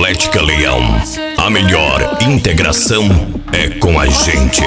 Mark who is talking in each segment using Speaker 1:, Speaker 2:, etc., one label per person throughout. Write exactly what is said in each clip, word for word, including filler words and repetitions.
Speaker 1: Atlética Leão. A melhor integração é com a gente.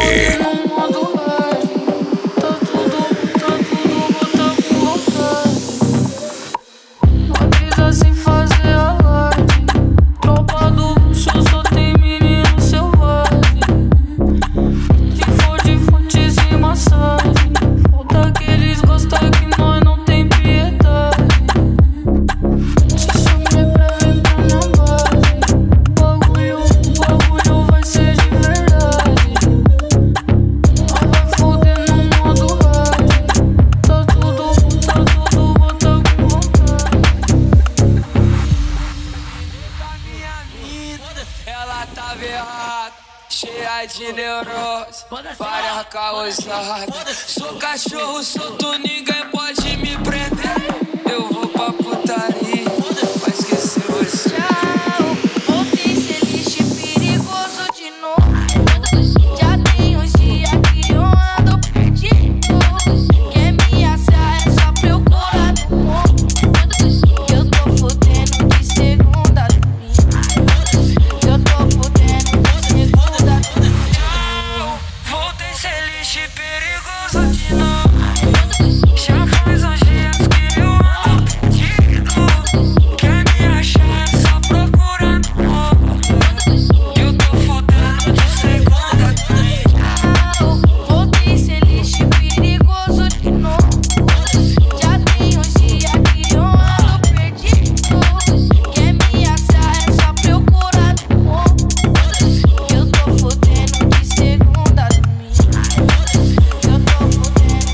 Speaker 2: Ela tá verrada, cheia de neurose, várias caosadas. Sou cachorro solto, ninguém pode me prender. Eu vou pra putaria, vai esquecer você.
Speaker 3: Tchau, voltei ser lixo perigoso de novo. Já tem uns dias que eu ando perdido. Quer me achar é só procurar no mundo. Eu tô fudendo de segunda domingo. Eu tô fudendo de segunda domingo.
Speaker 2: Voltei ser lixo perigoso de novo. Já faz uns dias que eu ando perdido. Quer me achar é só procurar no mundo. Eu tô fudendo de segunda domingo.
Speaker 3: Tchau, voltei ser lixo perigoso de novo. Já tem uns dias que eu ando perdido. Quer me achar é só procurar no mundo. Eu tô fudendo de segunda domingo. Eu tô fudendo.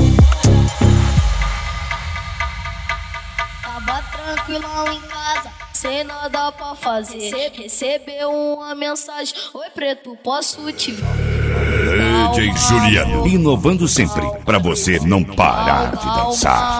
Speaker 3: Tava tranquilão em casa, sem nada pra fazer. Cê recebeu uma mensagem: oi preto, posso te ver?
Speaker 1: D J Juliano, inovando sempre, pra você não parar de dançar.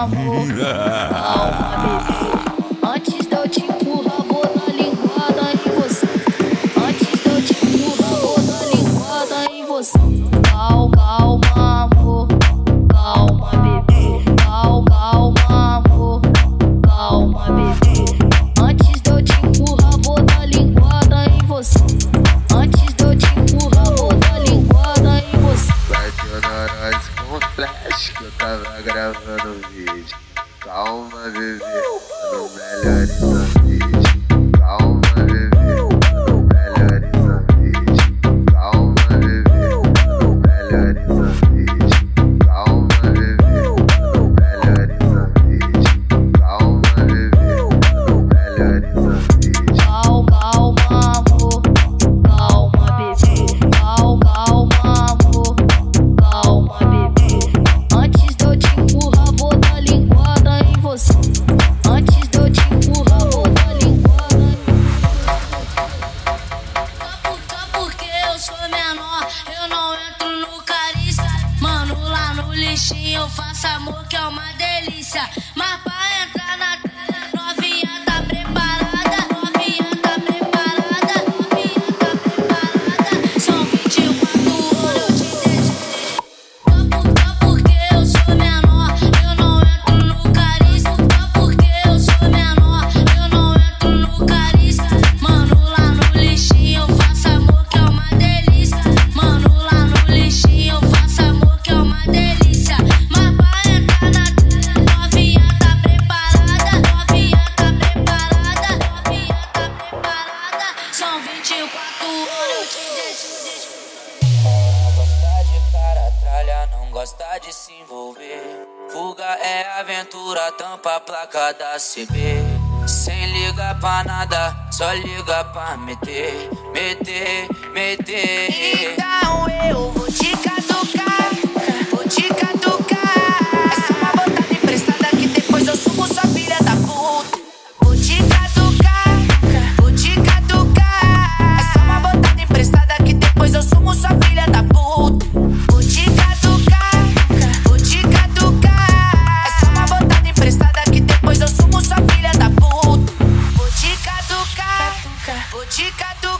Speaker 3: Antes de eu te empurrar, vou dar linguada em você. Antes de eu te empurrar, vou dar linguada em você. Calma, calma, amor. Calma, bebê. Calma, calma, amor. Calma, bebê. Antes de eu te empurrar, vou dar linguada em você. Antes de eu te empurrar, vou dar linguada em você.
Speaker 4: Bateu na nós com flash que eu tava gravando vídeo. Calma, bebê, no melhoriza vídeo. Calma, bebê, no melhoriza vídeo. Calma, bebê, no melhoriza vídeo. Calma, bebê, no melhoriza vídeo. Calma, bebê, no melhoriza vídeo.
Speaker 3: Calma, calma, amor. Calma, bebê. Calma, calma, amor. Calma, bebê. Antes de eu te empurrar, vou dar linguada em você. Antes de eu te empurrar, vou dar linguada em você. Só porque eu sou menor, eu não entro no carícia. Mano, lá no lixinho eu faço amor que é uma delícia. Mas pra entrar na novinha tá preparada. Novinha tá preparada. Novinha tá preparada. São vinte e quatro horas eu te deixo. Só porque eu sou menor, eu não entro no carícia. Só porque eu sou menor, eu não entro no carícia. Mano, lá no lixinho eu faço amor que é uma delícia. Mano, lá no lixinho eu faço amor que é uma delícia. Mas pra entrar na novinha tá preparada. Novinha tá preparada. Novinha tá preparada. São vinte e quatro horas eu te deixo, deixo.
Speaker 2: Não gosta de cara tralha, não gosta de se envolver. Fuga é aventura, tampa a placa da C B. Sem ligar pra nada, só liga pra meter, meter, meter.
Speaker 3: Então eu vou te catucar, vou te catucar. Essa é uma botada emprestada que depois eu sumo sua filha da puta. Vou te catucar, vou te catucar. Essa é uma botada emprestada que depois eu sumo sua filha da puta. Vou te catucar, vou te catucar. Essa é uma botada emprestada que depois eu sumo sua filha da puta. Vou te catucar, vou te catucar.